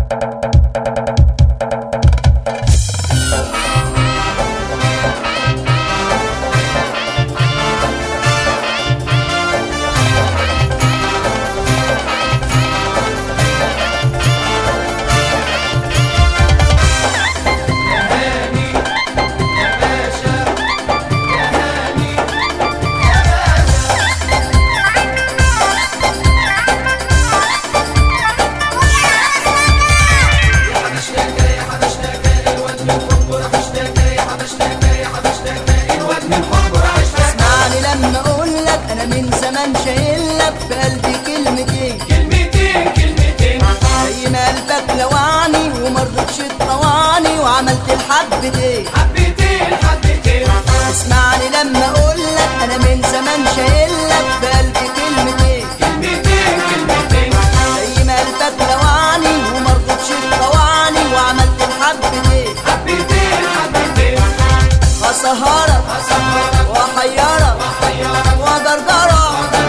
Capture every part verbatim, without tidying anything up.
شايلك في قلبي كلمتين كلمتين كلمتين زي ما قلبك لوعني ومرضتش تطوعني وعملت الحبتين حبتين حبتين. اسمعني لما اقولك انا من زمان شايلك في قلبي كلمتين كلمتين كلمتين زي ما قلبك لوعني ومرضتش تطوعني وعملت الحبتين حبتين حبتين. هسهرك واحيرك وجرجرك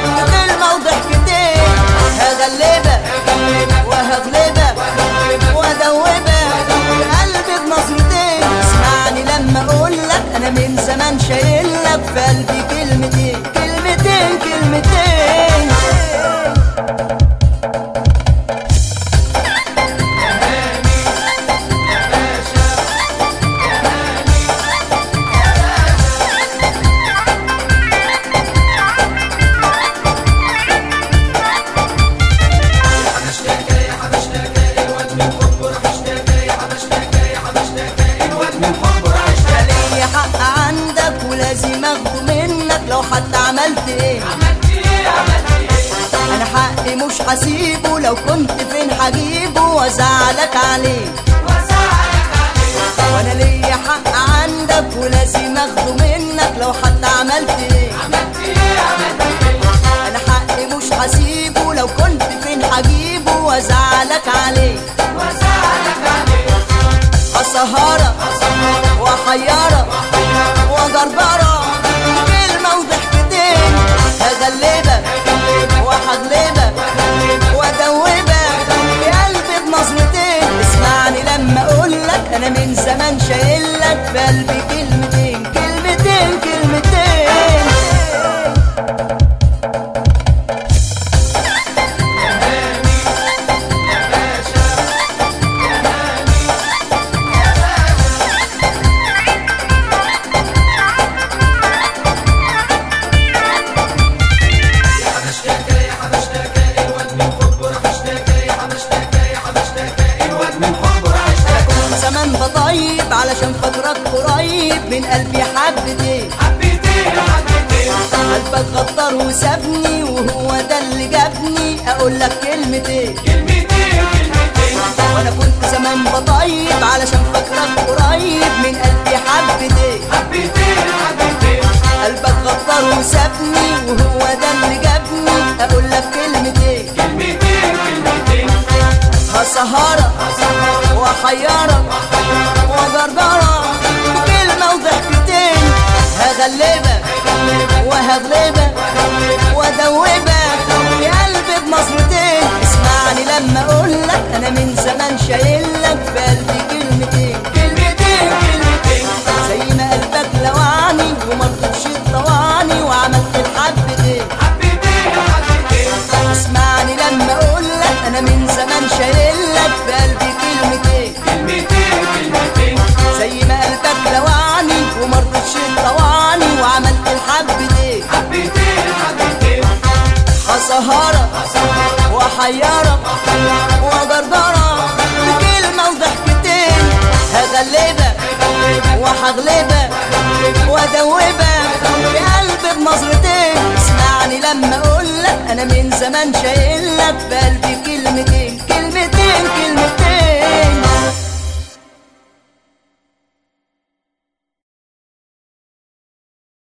هغلبك وهغلبك وادوبك قلبي بنظرتين. اسمعني لما اقولك انا من زمان شايلك في قلبي كلمتين كلمتين كلمتين. لازم اخده منك لو حتى عملت ايه عملت ايه عملت ايه. انا حقي مش هسيبه لو كنت فين هجيبه وازعلك عليه وازعلك عليه. وانا ليا حق عندك ولازم اخده منك لو حتى عملت ايه عملت ايه عملت ايه. انا حقي مش هسيبه لو كنت فين هجيبه وازعلك عليه وازعلك عليه. هسهرك واحيرك وجرجرك كلمة وضحكتين هغلبك وهغلبك وادوبك قلبي بنظرتين. اسمعني لما اقولك انا من زمان شايلك في قلبي كلمتين كلمتين كلمتين. بطيب علشان فاكرك قريب من قلبي حبتين حبتين حبتين. قلبك غدار وسابني وهو ده اللي جابني اقولك كلمتين كلمتين كلمتين. وانا كنت زمان بطيب علشان فاكرك قريب من قلبي حبتين حبتين حبتين. قلبك غدار وسابني وهو ده اللي جابني اقولك كلمتين كلمتين كلمتين. هسهرك واحيرك وجرجرك كلمة وضحكتين هغلبك وهغلبك وادوبك قلبي بنظرتين. اسمعني لما اقولك انا من زمان شايلك في قلبي كلمتين كلمتين كلمتين زي ما قلبك لوعني ومرضتش تطوعني وعملت الحبتين حبتين حبتين. اسمعني لما اقولك انا من زمان شايلك في قلبي كلمتين كلمتين كلمتين زي ما قلبك لوعني ومرضتش تطوعني وعملت الحبتين حبتين حبتين. هسهرك واحيرك وجرجرك بكلمة وضحكتين هغلبك وهغلبك وادوبك قلبي بنظرتين. اسمعني لما اقولك انا من زمان شايلك في قلبي كلمتين